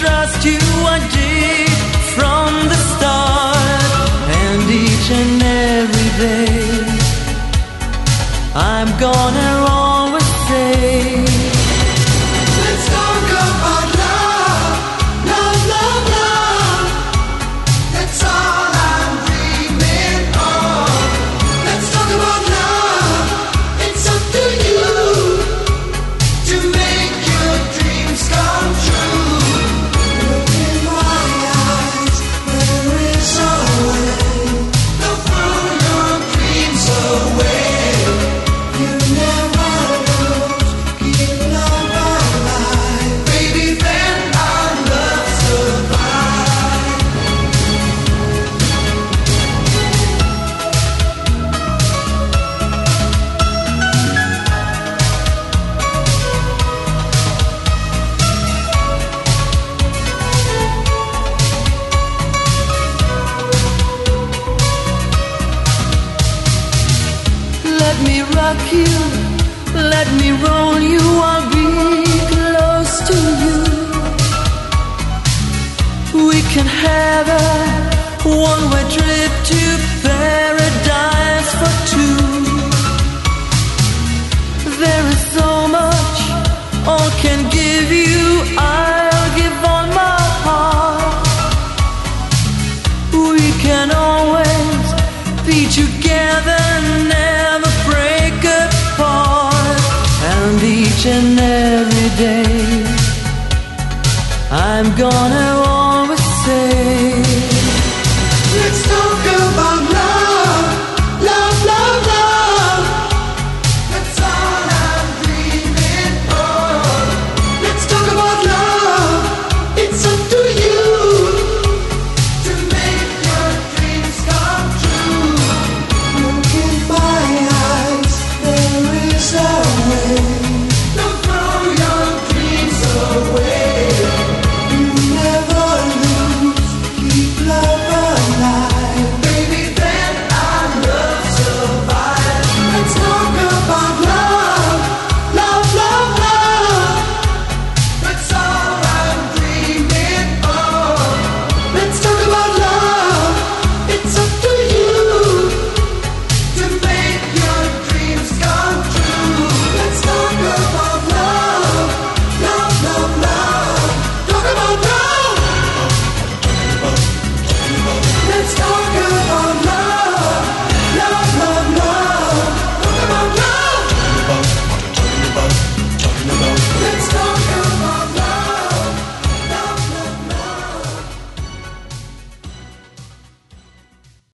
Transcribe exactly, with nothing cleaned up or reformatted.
trust you, I did from the start. And each and every day I'm gonna always say, let's talk about love, love, love, love. That's all I'm dreaming of. Let's talk about love. It's up to you to make your dreams come true. Look in my eyes, there is a way. Don't throw your dreams away. You never lose, keep love alive. Baby, then our love survive. Let me rock you, let me roll you, I'll be close to you. We can have a one-way trip to paradise for two. There is so much all can give you, I'll give all my heart. We can always be together, never break apart. And each and every day I'm gonna